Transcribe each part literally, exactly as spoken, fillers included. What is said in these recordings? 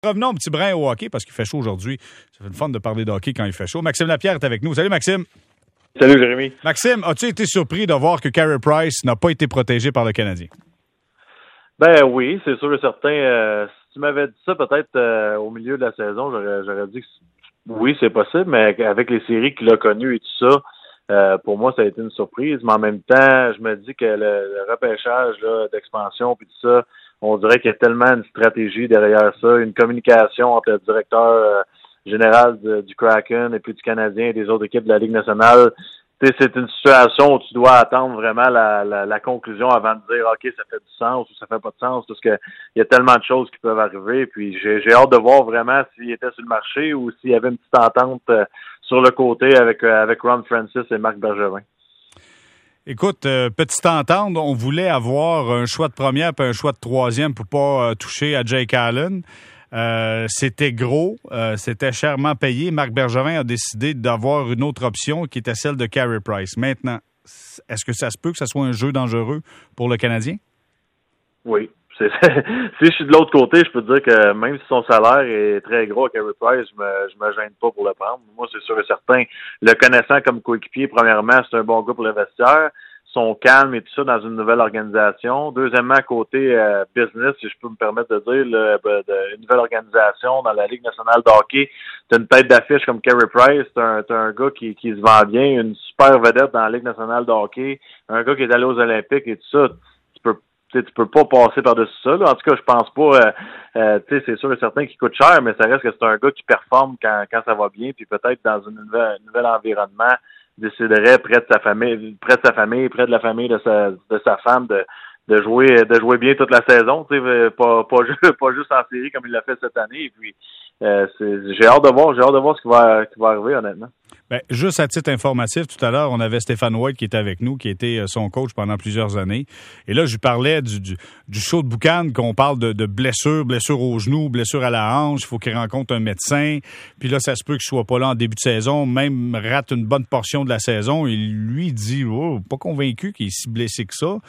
Revenons un petit brin au hockey parce qu'il fait chaud aujourd'hui. Ça fait le fun de parler de hockey quand il fait chaud. Maxime Lapierre est avec nous. Salut Maxime. Salut Jérémy. Maxime, as-tu été surpris de voir que Carey Price n'a pas été protégé par le Canadien? Ben oui, c'est sûr et certain. Euh, si tu m'avais dit ça peut-être euh, au milieu de la saison, j'aurais, j'aurais dit que oui, c'est possible, mais avec les séries qu'il a connues et tout ça, euh, pour moi, ça a été une surprise. Mais en même temps, je me dis que le, le repêchage là, d'expansion puis tout ça, on dirait qu'il y a tellement une stratégie derrière ça, une communication entre le directeur euh, général de, du Kraken et puis du Canadien et des autres équipes de la Ligue nationale. T'sais, c'est une situation où tu dois attendre vraiment la, la, la conclusion avant de dire OK, ça fait du sens ou ça fait pas de sens, parce que il y a tellement de choses qui peuvent arriver. Puis j'ai, j'ai hâte de voir vraiment s'il était sur le marché ou s'il y avait une petite entente euh, sur le côté avec, euh, avec Ron Francis et Marc Bergevin. Écoute, euh, petite entente, on voulait avoir un choix de première puis un choix de troisième pour pas euh, toucher à Jake Allen. Euh, c'était gros, euh, c'était chèrement payé. Marc Bergevin a décidé d'avoir une autre option qui était celle de Carey Price. Maintenant, est-ce que ça se peut que ce soit un jeu dangereux pour le Canadien? Oui. C'est, si je suis de l'autre côté, je peux te dire que même si son salaire est très gros à Carey Price, je me, je me gêne pas pour le prendre. Moi, c'est sûr et certain. Le connaissant comme coéquipier, premièrement, c'est un bon gars pour le vestiaire. Son calme et tout ça dans une nouvelle organisation. Deuxièmement, côté euh, business, si je peux me permettre de dire, le, de, une nouvelle organisation dans la Ligue nationale de hockey. T'as une tête d'affiche comme Carey Price, t'as un, t'as un gars qui, qui se vend bien, une super vedette dans la Ligue nationale de hockey, un gars qui est allé aux Olympiques et tout ça. Tu peux Tu peux pas passer par-dessus ça. Là. En tout cas, je pense pas. Euh, euh, tu sais, c'est sûr et certain qu'il coûte cher, mais ça reste que c'est un gars qui performe quand, quand ça va bien, puis peut-être dans un nouvel, nouvel environnement, déciderait près de sa famille, près de sa famille, près de la famille de sa, de sa femme, de, de jouer, de jouer bien toute la saison. Tu sais, pas, pas juste, pas juste en série comme il l'a fait cette année. Et puis, euh, c'est, j'ai hâte de voir, j'ai hâte de voir ce qui va, qui va arriver, honnêtement. Ben, juste à titre informatif, tout à l'heure, on avait Stéphane White qui était avec nous, qui était son coach pendant plusieurs années. Et là, je lui parlais du, du, du show de boucan, qu'on parle de, de blessures, blessures au genou, blessures à la hanche, il faut qu'il rencontre un médecin. Puis là, ça se peut qu'il soit pas là en début de saison, même rate une bonne portion de la saison. Et lui dit, oh, pas convaincu qu'il est si blessé que ça.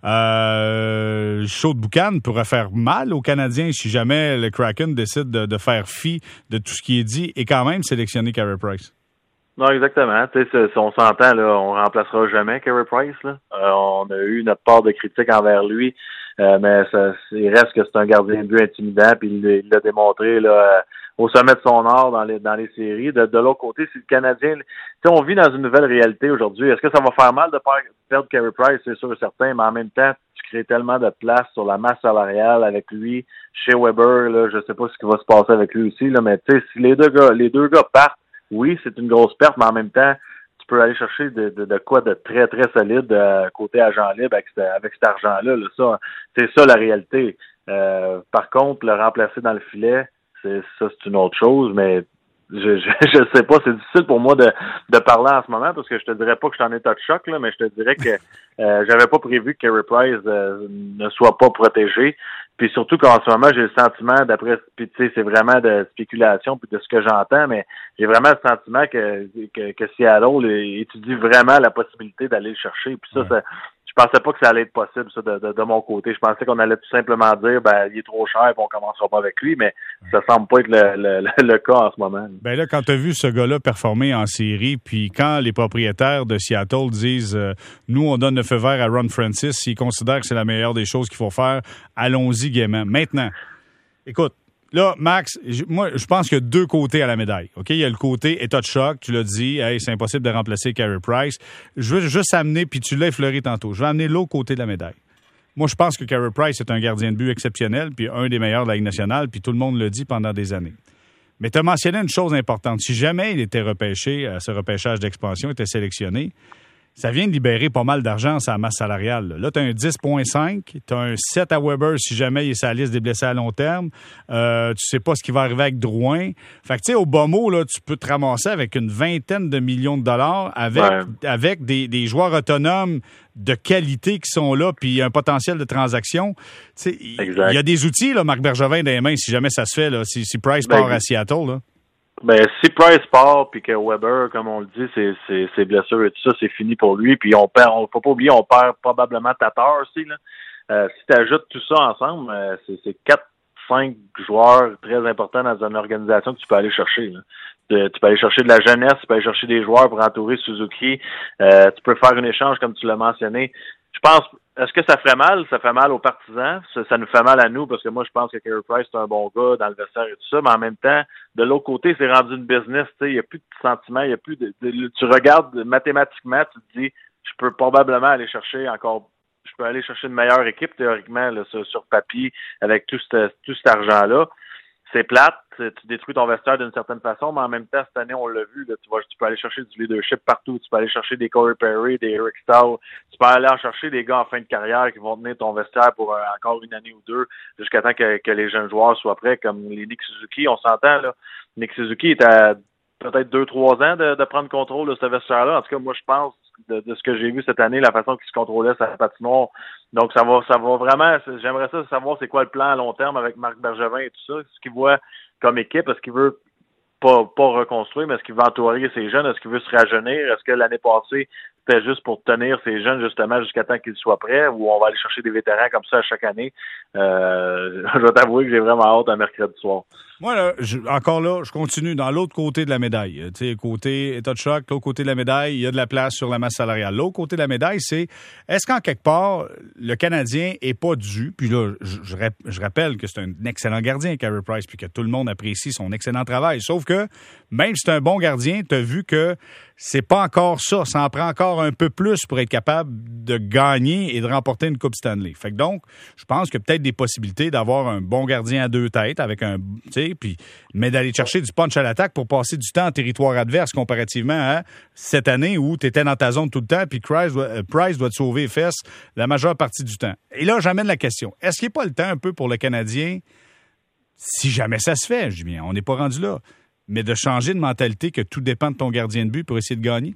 Euh, le show de boucan pourrait faire mal aux Canadiens si jamais le Kraken décide de, de faire fi de tout ce qui est dit et quand même sélectionner Carey Price. Non, exactement. Tu sais, si on s'entend, là, on remplacera jamais Carey Price. Là. Euh, on a eu notre part de critique envers lui, euh, mais ça, il reste que c'est un gardien de but intimidant, puis il, il l'a démontré là, au sommet de son art dans les dans les séries. De, de l'autre côté, si le Canadien, tu sais, on vit dans une nouvelle réalité aujourd'hui. Est-ce que ça va faire mal de perdre Carey Price? C'est sûr et certain, mais en même temps, tu crées tellement de place sur la masse salariale avec lui, chez Weber. Là, je sais pas ce qui va se passer avec lui aussi, là, mais tu sais, si les deux gars, les deux gars partent. Oui, c'est une grosse perte, mais en même temps, tu peux aller chercher de, de, de quoi de très, très solide euh, côté agent libre avec, avec cet argent-là. Là. Ça, c'est ça la réalité. Euh, par contre, le remplacer dans le filet, c'est ça, c'est une autre chose, mais je je, je sais pas, c'est difficile pour moi de, de parler en ce moment parce que je te dirais pas que je suis en état de choc, là, mais je te dirais que euh, j'avais pas prévu que Carey Price euh, ne soit pas protégé. Puis surtout qu'en ce moment, j'ai le sentiment, d'après, puis tu sais, c'est vraiment de spéculation puis de ce que j'entends, mais j'ai vraiment le sentiment que, que, que Seattle étudie vraiment la possibilité d'aller le chercher. Puis ça, ouais. ça je pensais pas que ça allait être possible, ça, de, de, de mon côté. Je pensais qu'on allait tout simplement dire, ben, il est trop cher et on commencera pas avec lui, mais ça semble pas être le, le, le, le cas en ce moment. Ben là, quand tu as vu ce gars-là performer en série, puis quand les propriétaires de Seattle disent, euh, nous, on donne le feu vert à Ron Francis, s'ils considèrent que c'est la meilleure des choses qu'il faut faire, allons-y gaiement. Maintenant, écoute, là, Max, moi, je pense qu'il y a deux côtés à la médaille. OK? Il y a le côté état de choc, tu l'as dit, hey, c'est impossible de remplacer Carey Price. Je veux juste amener, puis tu l'as effleuré tantôt, je vais amener l'autre côté de la médaille. Moi, je pense que Carey Price est un gardien de but exceptionnel, puis un des meilleurs de la Ligue nationale, puis tout le monde le dit pendant des années. Mais tu as mentionné une chose importante. Si jamais il était repêché, à ce repêchage d'expansion, était sélectionné, ça vient de libérer pas mal d'argent sur la masse salariale. Là, là tu as un dix virgule cinq, tu as un sept à Weber si jamais il est sur la liste des blessés à long terme. Euh, tu sais pas ce qui va arriver avec Drouin. Fait que tu sais, au bas mot, là, tu peux te ramasser avec une vingtaine de millions de dollars avec, ouais. avec des, des joueurs autonomes de qualité qui sont là, puis un potentiel de transaction. Il y a des outils, là, Marc Bergevin, dans les mains, si jamais ça se fait, là, si, si Price ben, part à Seattle. Là. Ben, si Price part puis que Weber, comme on le dit, c'est, c'est, c'est blessures et tout ça, c'est fini pour lui. Puis on perd, on faut pas oublier, on perd probablement Tatar aussi, là. Euh, si tu ajoutes tout ça ensemble, euh, c'est, c'est quatre, cinq joueurs très importants dans une organisation que tu peux aller chercher. Là. De, tu peux aller chercher de la jeunesse, tu peux aller chercher des joueurs pour entourer Suzuki. Euh, tu peux faire un échange comme tu l'as mentionné. Je pense, est-ce que ça ferait mal? Ça fait mal aux partisans. Ça, ça nous fait mal à nous parce que moi, je pense que Carey Price, c'est un bon gars dans le vestiaire et tout ça. Mais en même temps, de l'autre côté, c'est rendu une business. Tu sais, il n'y a plus de sentiments, il n'y a plus de, de, tu regardes mathématiquement, tu te dis, je peux probablement aller chercher encore, je peux aller chercher une meilleure équipe théoriquement là, sur, sur papier avec tout, ce, tout cet argent-là. C'est plate, tu détruis ton vestiaire d'une certaine façon, mais en même temps, cette année, on l'a vu, là, tu, vois, tu peux aller chercher du leadership partout, tu peux aller chercher des Corey Perry, des Eric Stahl, tu peux aller en chercher des gars en fin de carrière qui vont tenir ton vestiaire pour euh, encore une année ou deux, jusqu'à temps que, que les jeunes joueurs soient prêts, comme les Nick Suzuki, on s'entend, là. Nick Suzuki est à peut-être deux, trois ans de, de prendre contrôle de ce vestiaire-là. En tout cas, moi, je pense, de, de ce que j'ai vu cette année, la façon qu'il se contrôlait sa patinoire. Donc, ça va, ça va vraiment, j'aimerais ça savoir c'est quoi le plan à long terme avec Marc Bergevin et tout ça. Ce qu'il voit comme équipe, est-ce qu'il veut pas, pas reconstruire, mais est-ce qu'il veut entourer ses jeunes? Est-ce qu'il veut se rajeunir? Est-ce que l'année passée, c'était juste pour tenir ces jeunes justement jusqu'à temps qu'ils soient prêts ou on va aller chercher des vétérans comme ça à chaque année? Euh, je vais t'avouer que j'ai vraiment hâte à mercredi soir. Moi, là, je, encore là, je continue dans l'autre côté de la médaille. Tu sais, côté état de choc, l'autre côté de la médaille, il y a de la place sur la masse salariale. L'autre côté de la médaille, c'est est-ce qu'en quelque part, le Canadien est pas dû, puis là, je, je, je rappelle que c'est un excellent gardien, Carey Price, puis que tout le monde apprécie son excellent travail. Sauf que, même si c'est un bon gardien, tu as vu que c'est pas encore ça. Ça en prend encore un peu plus pour être capable de gagner et de remporter une Coupe Stanley. Fait que donc, je pense qu'il y a peut-être des possibilités d'avoir un bon gardien à deux têtes avec un, tu sais, puis, mais d'aller chercher du punch à l'attaque pour passer du temps en territoire adverse comparativement à cette année où tu étais dans ta zone tout le temps puis Price doit, euh, Price doit te sauver les fesses la majeure partie du temps. Et là, j'amène la question. Est-ce qu'il n'y a pas le temps un peu pour le Canadien, si jamais ça se fait, je dis bien, on n'est pas rendu là, mais de changer de mentalité que tout dépend de ton gardien de but pour essayer de gagner?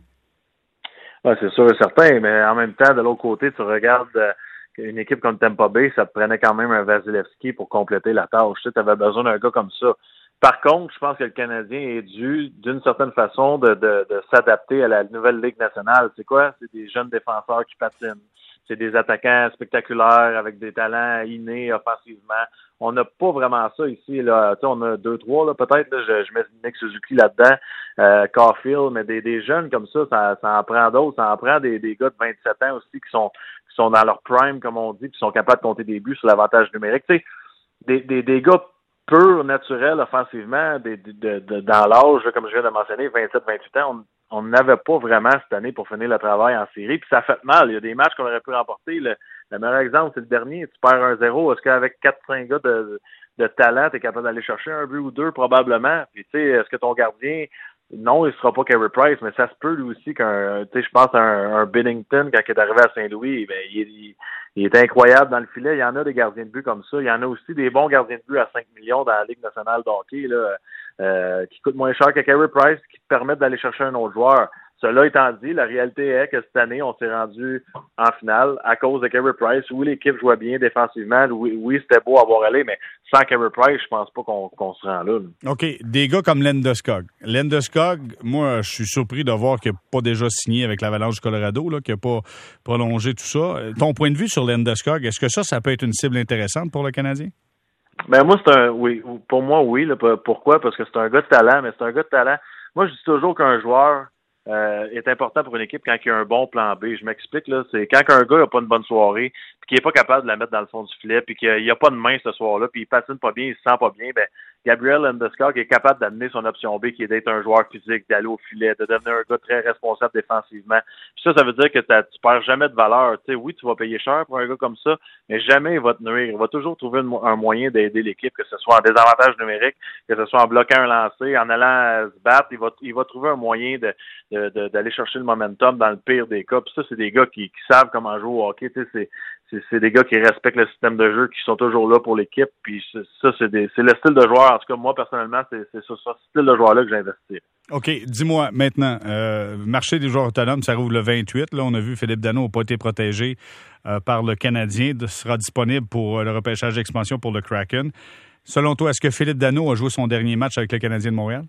Ouais, c'est sûr et certain, mais en même temps, de l'autre côté, tu regardes euh, une équipe comme Tampa Bay, ça te prenait quand même un Vasilevski pour compléter la tâche. Tu sais, avais besoin d'un gars comme ça. Par contre, je pense que le Canadien est dû, d'une certaine façon, de, de, de s'adapter à la nouvelle Ligue nationale. C'est quoi? C'est des jeunes défenseurs qui patinent. C'est des attaquants spectaculaires avec des talents innés offensivement. On n'a pas vraiment ça ici. Là. On a deux, trois, là, peut-être. Là, je, je mets Nick Suzuki là-dedans, euh, Caulfield, mais des, des jeunes comme ça, ça, ça en prend d'autres. Ça en prend des, des gars de vingt-sept ans aussi qui sont qui sont dans leur prime, comme on dit, qui sont capables de compter des buts sur l'avantage numérique. Tu sais, des, des, des gars purs, naturels, offensivement, des, de, de, dans l'âge, comme je viens de mentionner, vingt-sept vingt-huit ans, on n'avait pas vraiment cette année pour finir le travail en série. Puis ça fait mal. Il y a des matchs qu'on aurait pu remporter. Le, le meilleur exemple, c'est le dernier. Tu perds un zéro. Est-ce qu'avec quatre cinq gars de, de talent, tu es capable d'aller chercher un but ou deux? Probablement. Puis tu sais, est-ce que ton gardien... Non, il sera pas Carey Price, mais ça se peut lui aussi qu'un, tu sais, je pense à un, un Binnington quand il est arrivé à Saint-Louis, ben il, il, il est incroyable dans le filet. Il y en a des gardiens de but comme ça. Il y en a aussi des bons gardiens de but à cinq millions dans la Ligue nationale de hockey là, euh, qui coûtent moins cher que Carey Price, qui te permettent d'aller chercher un autre joueur. Cela étant dit, la réalité est que cette année, on s'est rendu en finale à cause de Carey Price, où l'équipe jouait bien défensivement. Oui, oui c'était beau à voir aller, mais sans Carey Price, je pense pas qu'on, qu'on se rend là, là. OK. Des gars comme Landeskog. Landeskog, moi, je suis surpris de voir qu'il n'a pas déjà signé avec l'Avalanche du Colorado, là, qu'il n'a pas prolongé tout ça. Ton point de vue sur Landeskog, est-ce que ça, ça peut être une cible intéressante pour le Canadien? Ben moi, c'est un oui. Pour moi, oui. Là, pourquoi? Parce que c'est un gars de talent, mais c'est un gars de talent. Moi, je dis toujours qu'un joueur Euh, est important pour une équipe quand il y a un bon plan B. Je m'explique, là, c'est quand un gars n'a pas une bonne soirée, puis qu'il est pas capable de la mettre dans le fond du filet, puis qu'il n'y a pas de main ce soir-là, puis il patine pas bien, il se sent pas bien, ben Gabriel Landeskog est capable d'amener son option B, qui est d'être un joueur physique, d'aller au filet, de devenir un gars très responsable défensivement. Puis ça, ça veut dire que tu perds jamais de valeur. Tu sais, oui, tu vas payer cher pour un gars comme ça, mais jamais il va te nuire. Il va toujours trouver une, un moyen d'aider l'équipe, que ce soit en désavantage numérique, que ce soit en bloquant un lancer, en allant se battre, il va, il va trouver un moyen de, de, de d'aller chercher le momentum dans le pire des cas. Puis ça, c'est des gars qui, qui savent comment jouer au hockey. Tu sais, c'est C'est, c'est des gars qui respectent le système de jeu, qui sont toujours là pour l'équipe. Puis ça, c'est, des, c'est le style de joueur. En tout cas, moi, personnellement, c'est, c'est ce, ce style de joueur-là que j'investis. OK. Dis-moi, maintenant, euh, marché des joueurs autonomes, ça rouvre le vingt-huit. Là, on a vu Philippe Danault n'a pas été protégé euh, par le Canadien. Il sera disponible pour euh, le repêchage d'expansion pour le Kraken. Selon toi, est-ce que Philippe Danault a joué son dernier match avec le Canadien de Montréal?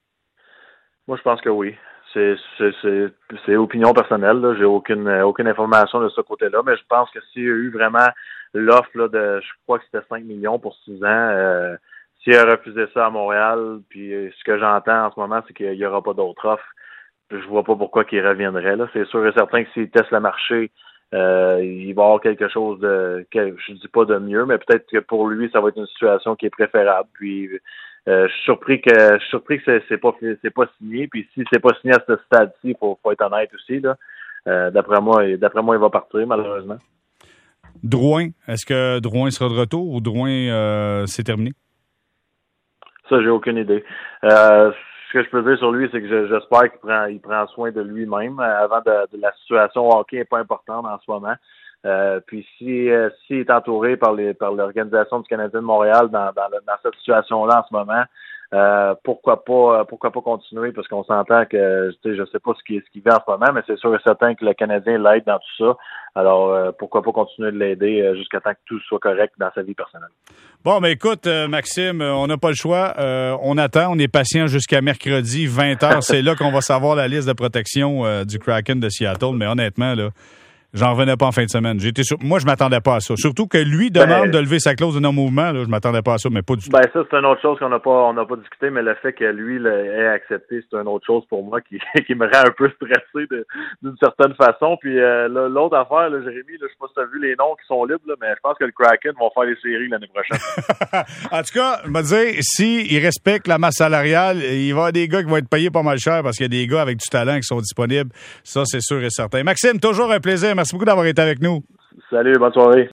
Moi, je pense que oui. C'est, c'est, c'est, c'est opinion personnelle. Là. J'ai aucune, aucune information de ce côté-là, mais je pense que s'il y a eu vraiment l'offre là, de, je crois que c'était cinq millions pour six ans. Euh, s'il a refusé ça à Montréal, puis ce que j'entends en ce moment, c'est qu'il n'y aura pas d'autre offre. Je vois pas pourquoi qu'il reviendrait. Là. C'est sûr et certain que s'il teste le marché, euh, il va y avoir quelque chose de, que, je dis pas de mieux, mais peut-être que pour lui, ça va être une situation qui est préférable. Puis euh, je suis surpris que je suis surpris que c'est, c'est pas c'est pas signé. Puis si c'est pas signé à ce stade-ci, il faut, faut être honnête aussi. Là. Euh, d'après moi, d'après moi, il va partir, malheureusement. Drouin, est-ce que Drouin sera de retour ou Drouin euh, c'est terminé? Ça, j'ai aucune idée. Euh, ce que je peux dire sur lui, c'est que je, j'espère qu'il prend, il prend soin de lui-même avant de, de la situation au hockey n'est pas importante en ce moment. Euh, puis si euh, s'il est entouré par les par l'organisation du Canadien de Montréal dans dans, le, dans cette situation-là en ce moment, euh, pourquoi pas pourquoi pas continuer, parce qu'on s'entend que tu sais, je sais pas ce qui ce qu'il vit en ce moment, mais c'est sûr et certain que le Canadien l'aide dans tout ça. Alors euh, pourquoi pas continuer de l'aider euh, jusqu'à temps que tout soit correct dans sa vie personnelle. Bon, mais écoute, euh, Maxime, on n'a pas le choix. Euh, on attend, on est patient jusqu'à mercredi, vingt heures. C'est là qu'on va savoir la liste de protection euh, du Kraken de Seattle. Mais honnêtement, là, j'en revenais pas en fin de semaine. J'étais sur... Moi, je m'attendais pas à ça. Surtout que lui demande ben, de lever sa clause de non-mouvement. Là, je m'attendais pas à ça, mais pas du tout. Ben ça, c'est une autre chose qu'on n'a pas on n'a pas discuté, mais le fait que lui l'ait accepté, c'est une autre chose pour moi qui, qui me rend un peu stressé de, d'une certaine façon. Puis euh, là, l'autre affaire, là, Jérémy, là, je sais pas si tu as vu les noms qui sont libres, là, mais je pense que le Kraken vont faire les séries l'année prochaine. En tout cas, je me dire, s'il respecte la masse salariale, il va y avoir des gars qui vont être payés pas mal cher parce qu'il y a des gars avec du talent qui sont disponibles. Ça, c'est sûr et certain. Maxime, toujours un plaisir. Merci beaucoup d'avoir été avec nous. Salut, bonne soirée.